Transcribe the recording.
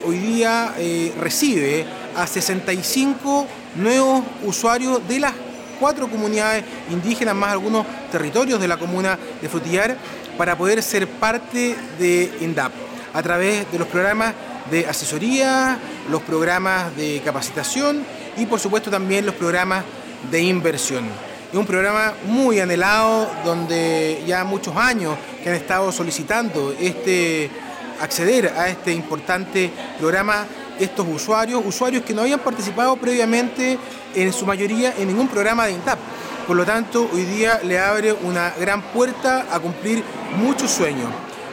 Hoy día recibe a 65 nuevos usuarios de las 4 comunidades indígenas, más algunos territorios de la comuna de Frutillar, para poder ser parte de INDAP, a través de los programas de asesoría, los programas de capacitación y por supuesto también los programas de inversión. Es un programa muy anhelado, donde ya muchos años que han estado solicitando acceder a este importante programa estos usuarios que no habían participado previamente en su mayoría en ningún programa de INDAP. Por lo tanto, hoy día le abre una gran puerta a cumplir muchos sueños.